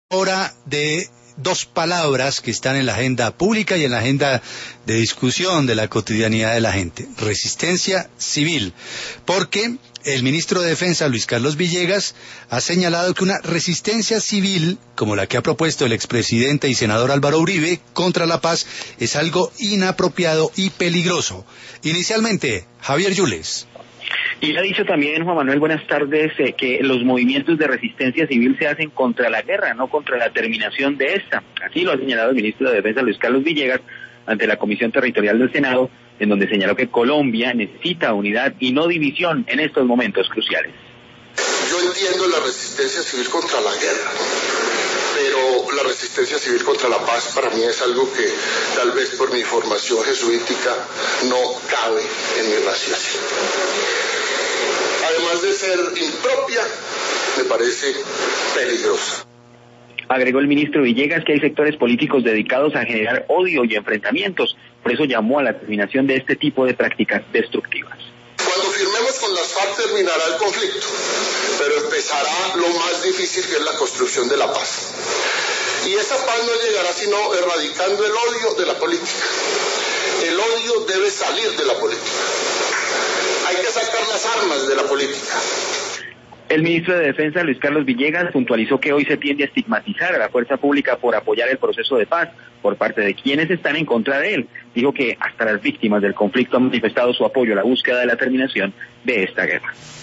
Hora de dos palabras que están en la agenda pública y en la agenda de discusión de la cotidianidad de la gente. Resistencia civil. Porque el ministro de Defensa, Luis Carlos Villegas, ha señalado que una resistencia civil, como la que ha propuesto el expresidente y senador Álvaro Uribe, contra la paz, es algo inapropiado y peligroso. Inicialmente, Javier Yules. Y ha dicho también, Juan Manuel, buenas tardes, que los movimientos de resistencia civil se hacen contra la guerra, no contra la terminación de esta. Así lo ha señalado el ministro de Defensa, Luis Carlos Villegas, ante la Comisión Territorial del Senado, en donde señaló que Colombia necesita unidad y no división en estos momentos cruciales. Yo entiendo la resistencia civil contra la guerra, pero la resistencia civil contra la paz para mí es algo que tal vez por mi formación jesuítica no cabe en mi raciocinio. Además de ser impropia, me parece peligrosa. Agregó el ministro Villegas que hay sectores políticos dedicados a generar odio y enfrentamientos, por eso llamó a la terminación de este tipo de prácticas destructivas. Cuando firmemos con las FARC terminará el conflicto, pero empezará lo más difícil, que es la construcción de la paz. Y esa paz no llegará sino erradicando el odio de la política. El odio debe salir de la política. Hay que sacar las armas de la política. El ministro de Defensa, Luis Carlos Villegas, puntualizó que hoy se tiende a estigmatizar a la fuerza pública por apoyar el proceso de paz por parte de quienes están en contra de él. Dijo que hasta las víctimas del conflicto han manifestado su apoyo a la búsqueda de la terminación de esta guerra.